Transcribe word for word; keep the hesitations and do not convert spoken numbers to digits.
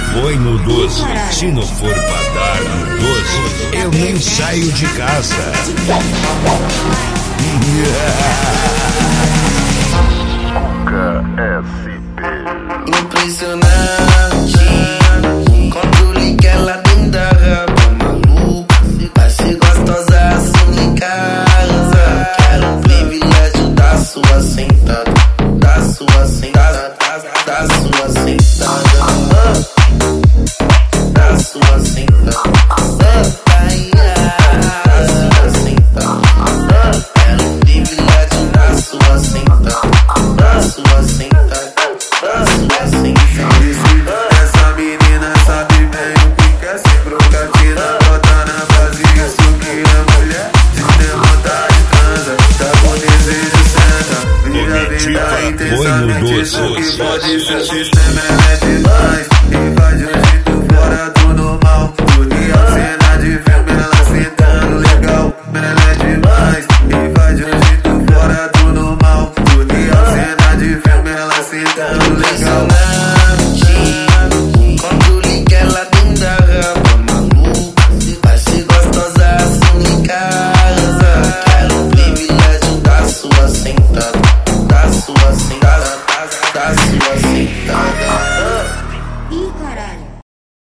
põe no doce. Se não for pra dar no doce, eu nem saio de casa. Cuca S P. Impressionante.